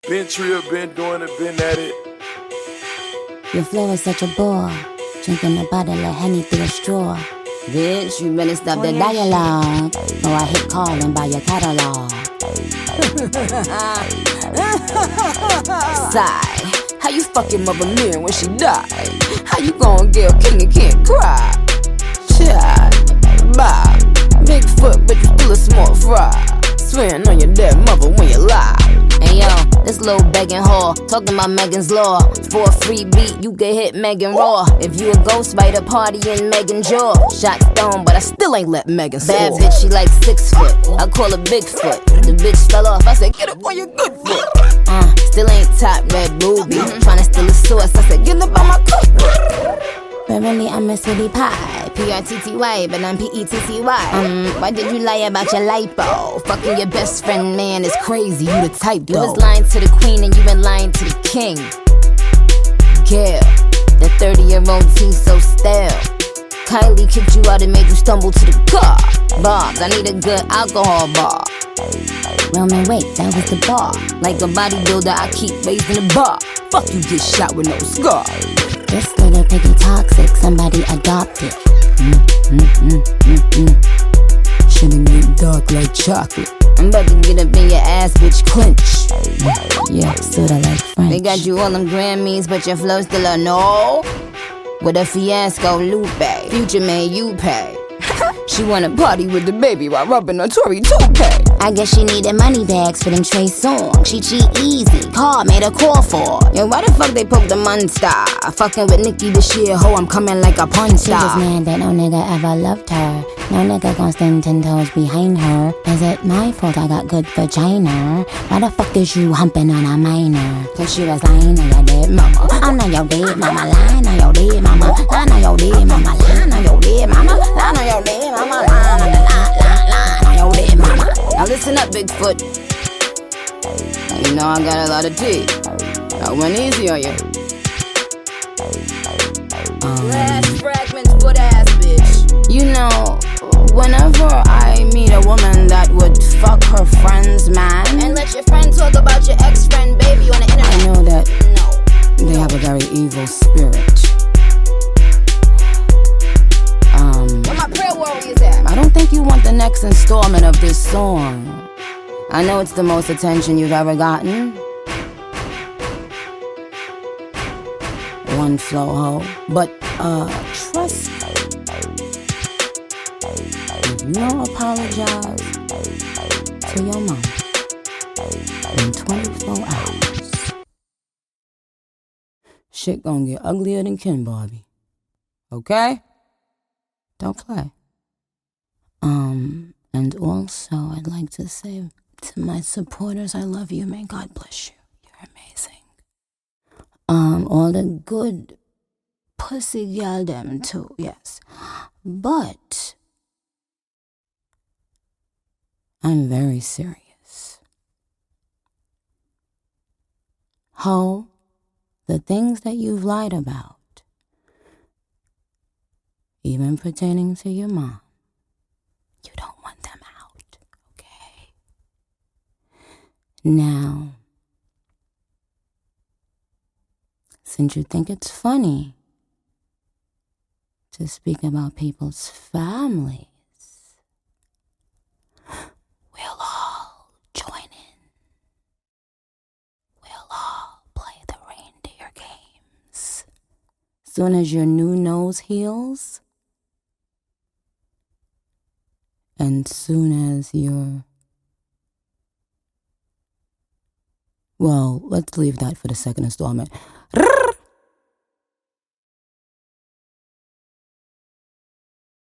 Been trill, been doing it, been at it. Your flow is such a bore. Drinking a bottle of Henny through a straw. Bitch, you better stop the dialogue, or I hit call and buy your catalog. Sigh, how you fucking mother man when she died? How you gon' get a king and can't cry? Child, bye. Big foot, but you still a small fry. Swearing on your dead mother when you lie. Hey yo, this little begging whore talking about Megan's Law. For a free beat, you can hit Megan Raw. If you a ghostwriter, party in Megan Jaw. Shot stone, but I still ain't let Megan soar. Bad bitch, she like 6 foot. I call her Bigfoot. The bitch fell off, I said get up on your good foot. Still ain't top red booby. Tryna steal a source, I said get up on my cookbook. But really I'm a city pie. P-R-T-T-Y, but I'm P-E-T-T-Y. Why did you lie about your lipo? Fucking your best friend, man, is crazy, you the type though. You was lying to the queen and you been lying to the king. Yeah, the 30-year-old teen so stale. Kylie kicked you out and made you stumble to the car. Bobs, I need a good alcohol bar. Roman, wait, that was the bar. Like a bodybuilder, I keep raising the bar. Fuck you, get shot with no scar. This little piggy toxic, somebody adopt it. Shouldn't get dark like chocolate. I'm about to get up in your ass, bitch, clench. Yeah, sorta like French. They got you all them Grammys, but your flow still a no. With a fiasco, Lupe. Future man, you pay. She wanna party with the baby while rubbing a Tory toupee. I guess she needed money bags for them Trey songs. She cheat easy, car made a call for. Yo, why the fuck they poke the monster? Fucking with Nicki this year, ho, I'm coming like a punch star. She was mad that no nigga ever loved her. No nigga gon' stand 10 toes behind her. Is it my fault I got good vagina? Why the fuck is you humping on a minor? Cause she was lying on your dead mama. I'm not your dead mama, lying on your dead mama. Lying on your dead mama, lying on your dead mama. Lying on your dead mama, lying on your dead mama. Now listen up, Bigfoot. Now you know I got a lot of teeth. I went easy on you. Last fragments, good ass bitch. You know, whenever I meet a woman that would fuck her friend's man and let your friend talk about your ex-friend baby on the internet, I know that they have a very evil spirit. Where my prayer warriors at? I don't think you want the next installment of this song. I know it's the most attention you've ever gotten. One flow ho, but trust me. If you don't apologize to your mom in 24 hours, shit gonna get uglier than Ken Barbie. Okay? Don't play. And also I'd like to say to my supporters, I love you. May God bless you. You're amazing. All the good pussy girl them too, yes. But I'm very serious. Ho, the things that you've lied about, even pertaining to your mom, you don't want them out, okay? Now, since you think it's funny to speak about people's families, we'll all join in. We'll all play the reindeer games. Soon as your new nose heals, and soon as you're... Well, let's leave that for the second installment.